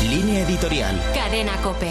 Línea editorial. Cadena COPE.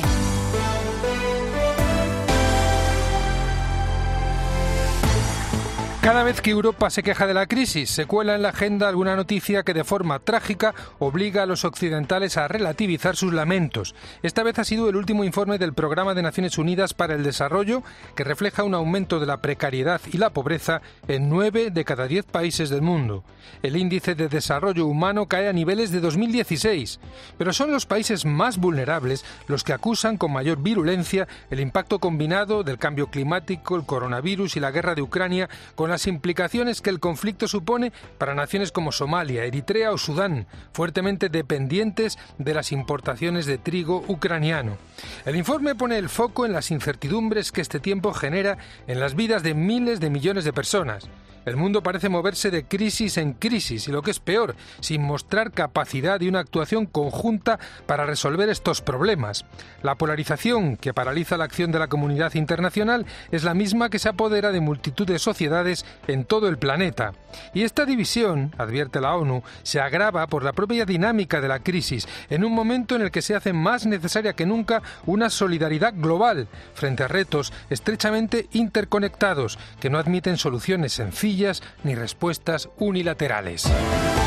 Cada vez que Europa se queja de la crisis, se cuela en la agenda alguna noticia que de forma trágica obliga a los occidentales a relativizar sus lamentos. Esta vez ha sido el último informe del Programa de Naciones Unidas para el Desarrollo, que refleja un aumento de la precariedad y la pobreza en 9 de cada 10 países del mundo. El índice de desarrollo humano cae a niveles de 2016, pero son los países más vulnerables los que acusan con mayor virulencia el impacto combinado del cambio climático, el coronavirus y la guerra de Ucrania, con las implicaciones que el conflicto supone para naciones como Somalia, Eritrea o Sudán, fuertemente dependientes de las importaciones de trigo ucraniano. El informe pone el foco en las incertidumbres que este tiempo genera en las vidas de miles de millones de personas. El mundo parece moverse de crisis en crisis y, lo que es peor, sin mostrar capacidad de una actuación conjunta para resolver estos problemas. La polarización que paraliza la acción de la comunidad internacional es la misma que se apodera de multitud de sociedades en todo el planeta. Y esta división, advierte la ONU, se agrava por la propia dinámica de la crisis, en un momento en el que se hace más necesaria que nunca una solidaridad global frente a retos estrechamente interconectados que no admiten soluciones sencillas ni respuestas unilaterales.